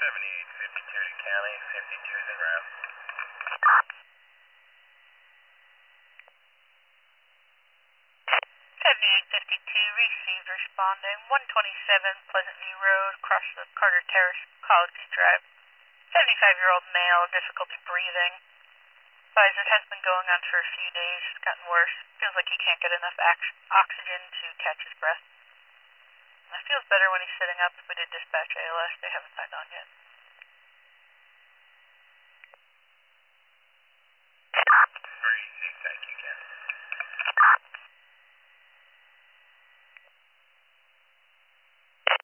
7852 to county, 52's en route. 7852, received, responding. 127 Pleasant View Road, across the Carter Terrace, College View Drive. 75-year-old male, difficulty breathing. Advisor has been going on for a few days, it's gotten worse. Feels like he can't get enough oxygen to catch his breath. It feels better when he's sitting up. We did dispatch ALS, they haven't signed on yet.